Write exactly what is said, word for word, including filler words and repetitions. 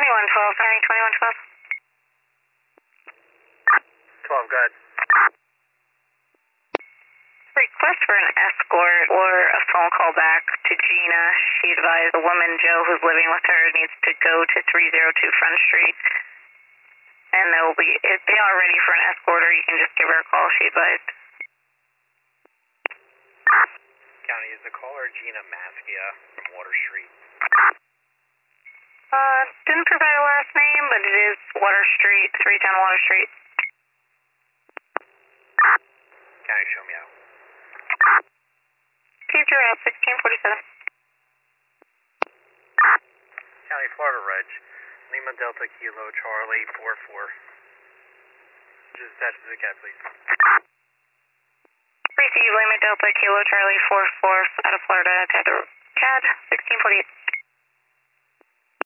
twenty-one twelve, County twenty-one twelve. twelve, go ahead. Request for an escort or a phone call back to Gina. She advised the woman, Joe, who's living with her, needs to go to three oh two Front Street. And they'll be, if they are ready for an escort, or you can just give her a call, she advised. County, is the caller Gina Maskia from Water Street? Uh, didn't provide a last name, but it is Water Street, three ten Water Street. County, show me out. Keep your out, sixteen forty-seven. County, Florida Reg. Lima Delta Kilo Charlie four four. Just attach to the cat, please. Receive Lima Delta Kilo Charlie four four out of Florida, Ted C A D sixteen forty-eight.